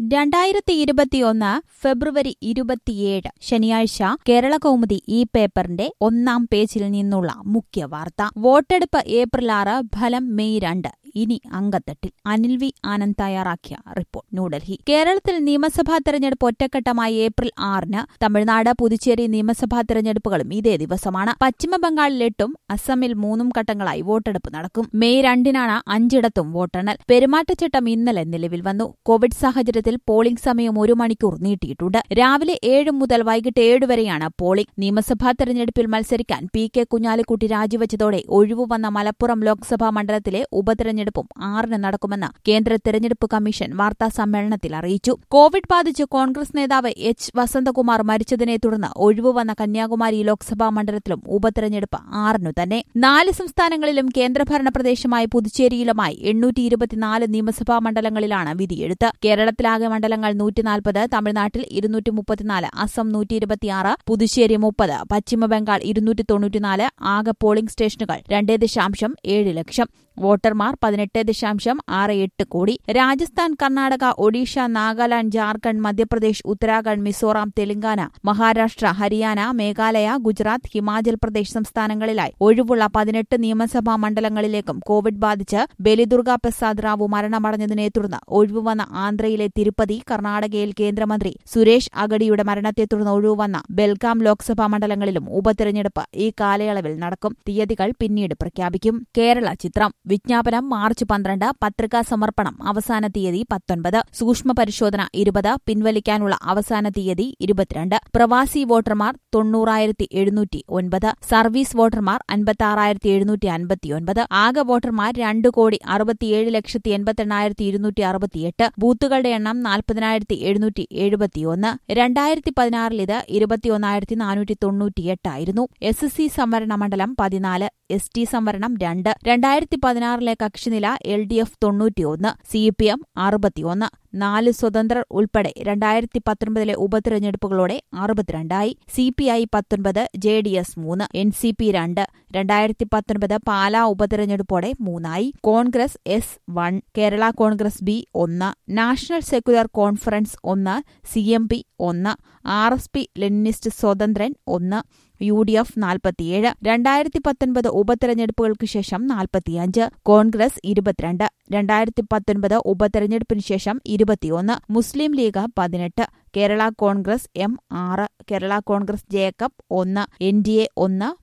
2021 ഫെബ്രുവരി 27 ശനിയാഴ്ച കേരളകൗമുദി ഈ പേപ്പറിന്റെ ഒന്നാം പേജിൽ നിന്നുള്ള മുഖ്യവാർത്ത. വോട്ടെടുപ്പ് ഏപ്രിൽ 6, ഫലം മെയ് 2. ഇനി അങ്കത്തട്ടിൽ. അനിൽ വി ആനന്ദ് തയ്യാറാക്കിയ റിപ്പോർട്ട്. ന്യൂഡൽഹി. കേരളത്തിൽ നിയമസഭാ തെരഞ്ഞെടുപ്പ് ഒറ്റഘട്ടമായി ഏപ്രിൽ 6-ന്. തമിഴ്നാട്, പുതുച്ചേരി നിയമസഭാ തെരഞ്ഞെടുപ്പുകളും ഇതേ ദിവസമാണ്. പശ്ചിമബംഗാളിൽ 8-ഉം അസമിൽ 3-ഉം ഘട്ടങ്ങളായി വോട്ടെടുപ്പ് നടക്കും. മെയ് 2-നാണ് 5ഇടത്തും വോട്ടെണ്ണൽ. പെരുമാറ്റച്ചട്ടം ഇന്നലെ നിലവിൽ വന്നു. കോവിഡ് സാഹചര്യത്തിൽ പോളിംഗ് സമയം 1 മണിക്കൂർ നീട്ടിയിട്ടുണ്ട്. രാവിലെ 7 മുതൽ വൈകിട്ട് 7 വരെയാണ് പോളിംഗ്. നിയമസഭാ തെരഞ്ഞെടുപ്പിൽ മത്സരിക്കാൻ പി.കെ. കുഞ്ഞാലിക്കുട്ടി രാജിവച്ചതോടെ ഒഴിവു വന്ന മലപ്പുറം ലോക്സഭാ മണ്ഡലത്തിലെ ഉപതെരഞ്ഞെടുപ്പും 6-ന് നടക്കുമെന്ന് കേന്ദ്ര തെരഞ്ഞെടുപ്പ് കമ്മീഷൻ വാർത്താസമ്മേളനത്തിൽ അറിയിച്ചു. കോവിഡ് ബാധിച്ച് കോൺഗ്രസ് നേതാവ് എച്ച്. വസന്തകുമാർ മരിച്ചതിനെ തുടർന്ന് ഒഴിവുവന്ന കന്യാകുമാരി ലോക്സഭാ മണ്ഡലത്തിലും ഉപതെരഞ്ഞെടുപ്പ് 6-നു തന്നെ. 4 സംസ്ഥാനങ്ങളിലും കേന്ദ്രഭരണ പ്രദേശമായ പുതുച്ചേരിയിലുമായി 824 നിയമസഭാ മണ്ഡലങ്ങളിലാണ് വിധിയെഴുത്ത്. കേരളത്തിലാകെ മണ്ഡലങ്ങൾ 140, തമിഴ്നാട്ടിൽ 234, അസം 126, പുതുച്ചേരി 30, പശ്ചിമബംഗാൾ 294. ആകെ പോളിംഗ് സ്റ്റേഷനുകൾ 2.7 ലക്ഷം. വോട്ടർമാർ 18.68 കോടി. രാജസ്ഥാൻ, കർണാടക, ഒഡീഷ, നാഗാലാന്റ്, ജാർഖണ്ഡ്, മധ്യപ്രദേശ്, ഉത്തരാഖണ്ഡ്, മിസോറാം, തെലങ്കാന, മഹാരാഷ്ട്ര, ഹരിയാന, മേഘാലയ, ഗുജറാത്ത്, ഹിമാചൽ പ്രദേശ് സംസ്ഥാനങ്ങളിലായി ഒഴിവുള്ള 18 നിയമസഭാ മണ്ഡലങ്ങളിലേക്കും കോവിഡ് ബാധിച്ച് ബലിദുർഗ പ്രസാദ് റാവു മരണമടഞ്ഞതിനെ തുടർന്ന് ഒഴിവുവന്ന ആന്ധ്രയിലെ തിരുപ്പതി, കർണാടകയിൽ കേന്ദ്രമന്ത്രി സുരേഷ് അഗഡിയുടെ മരണത്തെ തുടർന്ന് ഒഴിവുവന്ന ബെൽഗാം ലോക്സഭാ മണ്ഡലങ്ങളിലും ഉപതെരഞ്ഞെടുപ്പ് ഈ കാലയളവിൽ നടക്കും. തീയതികൾ പിന്നീട് പ്രഖ്യാപിക്കും. കേരള ചിത്രം. വിജ്ഞാപനം മാർച്ച് 12. പത്രികാ സമർപ്പണം അവസാന തീയതി 19. സൂക്ഷ്മ പരിശോധന 20. പിൻവലിക്കാനുള്ള അവസാന തീയതി 22. പ്രവാസി വോട്ടർമാർ 90,709. സർവീസ് വോട്ടർമാർ 56,759. ആകെ വോട്ടർമാർ 2,67,88,268. ബൂത്തുകളുടെ എണ്ണം 40,771. 2016 ഇത് 21,498 ആയിരുന്നു. SC സംവരണ മണ്ഡലം 14, ST സംവരണം 2. 2016 കക്ഷിനില LDF 91, CPM 61, 4 സ്വതന്ത്രർ ഉൾപ്പെടെ 2019 ഉപതെരഞ്ഞെടുപ്പുകളോടെ 62ആയി. CPI 19, JDS 3, NCP 2. 2019 പാലാ ഉപതെരഞ്ഞെടുപ്പോടെ 3ആയി. Congress S1, Kerala Congress B 1, national secular conference 1, CMP 1, RSP Leninist സ്വതന്ത്രൻ 1, UDF 47. 2019 ഉപതെരഞ്ഞെടുപ്പുകൾക്ക് ശേഷം 45. കോൺഗ്രസ് 22. 2019 ഉപതെരഞ്ഞെടുപ്പിന് ശേഷം 21. Muslim League 18. Kerala Congress M 6, Kerala Congress Jacob 1, NDA 1,